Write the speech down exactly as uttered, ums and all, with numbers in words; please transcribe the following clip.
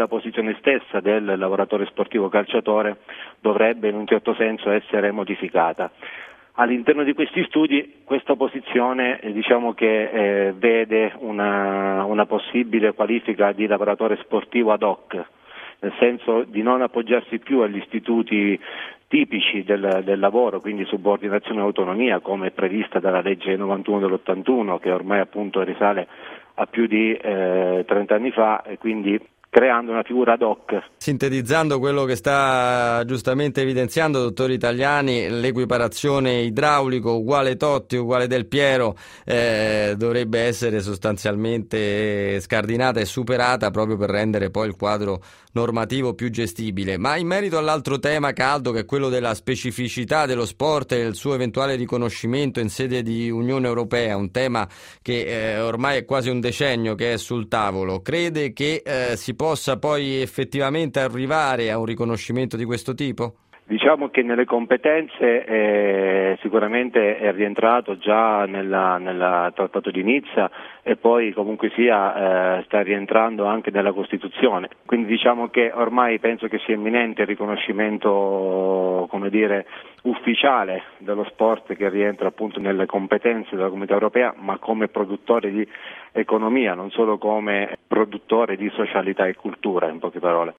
la posizione stessa del lavoratore sportivo calciatore dovrebbe in un certo senso essere modificata. All'interno di questi studi questa posizione eh, diciamo che eh, vede una, una possibile qualifica di lavoratore sportivo ad hoc, nel senso di non appoggiarsi più agli istituti tipici del, del lavoro, quindi subordinazione e autonomia, come è prevista dalla legge novantuno dell'ottantuno, che ormai appunto risale a più di eh, trenta anni fa, e quindi creando una figura ad hoc. Sintetizzando quello che sta giustamente evidenziando, dottor Italiani, l'equiparazione idraulico uguale Totti uguale Del Piero eh, dovrebbe essere sostanzialmente scardinata e superata proprio per rendere poi il quadro normativo più gestibile. Ma in merito all'altro tema caldo, che è quello della specificità dello sport e il suo eventuale riconoscimento in sede di Unione Europea, un tema che eh, ormai è quasi un decennio che è sul tavolo, crede che eh, si possa poi effettivamente arrivare a un riconoscimento di questo tipo? Diciamo che nelle competenze eh, sicuramente è rientrato già nella, nella Trattato di Nizza e poi comunque sia eh, sta rientrando anche nella Costituzione. Quindi diciamo che ormai penso che sia imminente il riconoscimento, come dire, ufficiale dello sport, che rientra appunto nelle competenze della Comunità Europea, ma come produttore di economia, non solo come produttore di socialità e cultura, in poche parole.